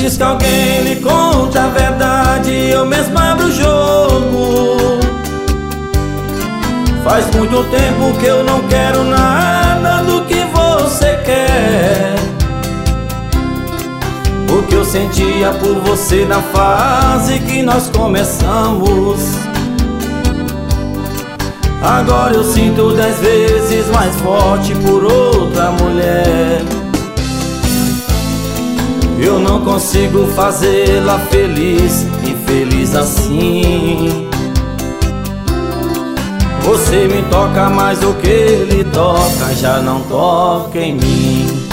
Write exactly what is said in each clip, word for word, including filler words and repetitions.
Antes que alguém lhe conte a verdade, eu mesmo abro o jogo. Faz muito tempo que eu não quero nada do que você quer. O que eu sentia por você na fase que nós começamos, agora eu sinto dez vezes mais forte por outra mulher. Eu não consigo fazê-la feliz, infeliz assim. Você me toca, mas o que ele toca já não toca em mim.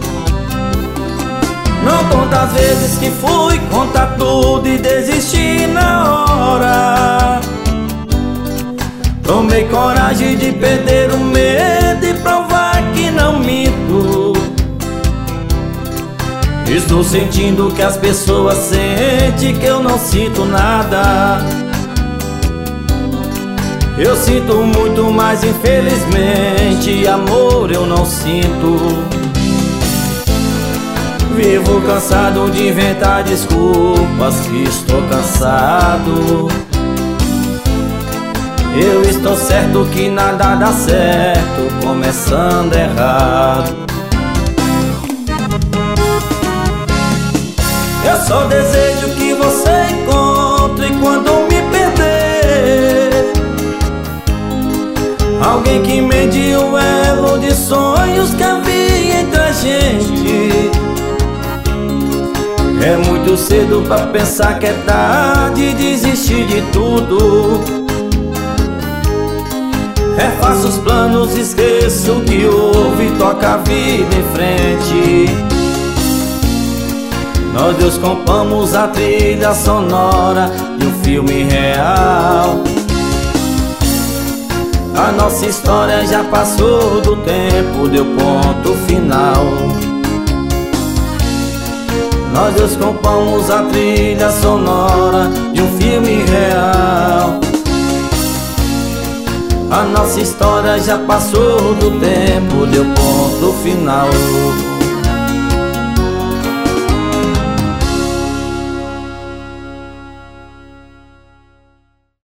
Não conta as vezes que fui contar tudo e desisti na hora. Tomei coragem de perder o medo e provar que não minto. Estou sentindo que as pessoas sentem que eu não sinto nada. Eu sinto muito, mas infelizmente amor eu não sinto. Vivo cansado de inventar desculpas, que estou cansado. Eu estou certo que nada dá certo começando errado. Eu só desejo que você encontre quando me perder alguém que mede o elo de sonhos que havia entre a gente. É muito cedo pra pensar que é tarde desistir de tudo. Refaço os planos, esqueço o que houve e toca a vida em frente. Nós dois compomos a trilha sonora de um filme real. A nossa história já passou do tempo, deu ponto final. Nós dois compomos a trilha sonora de um filme real. A nossa história já passou do tempo, deu ponto final.